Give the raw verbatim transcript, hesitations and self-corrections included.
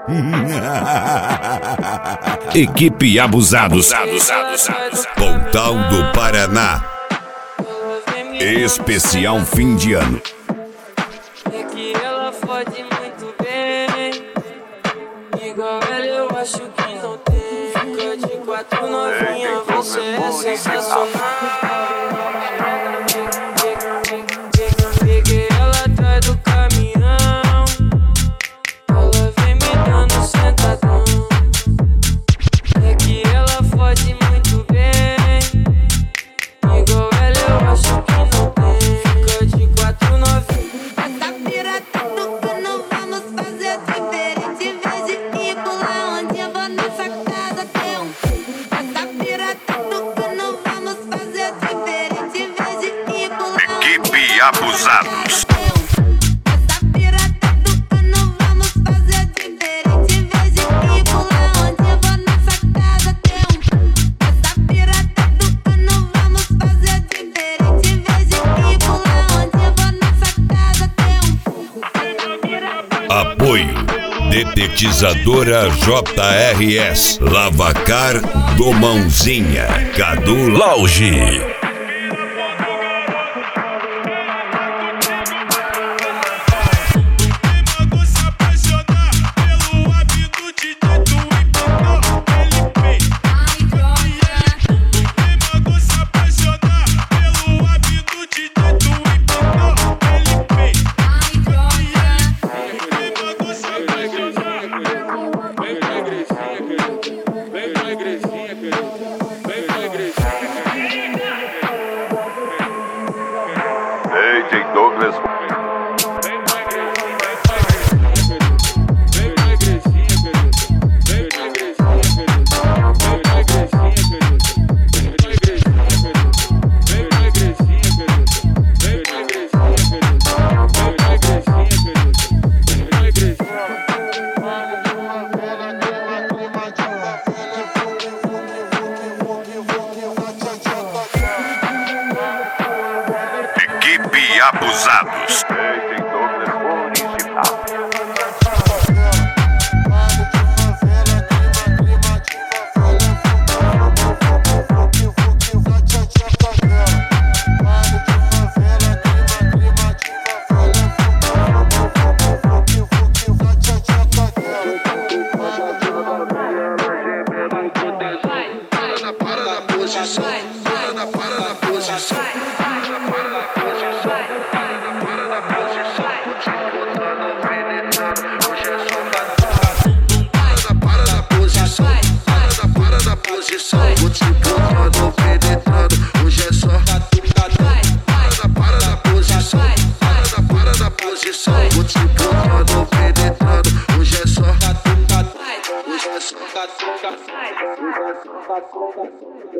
Equipe Abusados, Pontal do Paraná. Especial fim de ano. É que ela fode muito bem. Igual ela eu acho que não tem. Fica de quatro novinha, você é sensacional. Peguei ela atrás do caminhão. Ela vem me dando sentadão. É que ela fode muito bem. Igual ela eu acho que não tem. Fica de quatro novinha. Essa pirata tocando, vamos fazer diferente. Em vez de ir pular onde eu vou nessa casa tem um. Essa pirata tocando, vamos fazer diferente. Em vez de ir pular Equipe Abusados. Essa pirata tocando, vamos fazer diferente. Em vez de ir pular onde eu vou nessa casa tem um. Essa pirata tocando, vamos fazer diferente. Em vez de ir pular onde eu vou nessa casa tem um. Apoio Detetizadora J R S, Lavacar do Mãozinha, Cadu Lauge. A J Douglas. Equipe Abusados. A J Douglas Municipal. Para na posição, para na para na posição, para na para na posição, para na posição, te botando penetrando, hoje é só para na para na posição, para na para na posição, vou te botando penetrando, hoje é só para na para na posição, para na para na posição, vou te botando penetrando, hoje é só hoje é só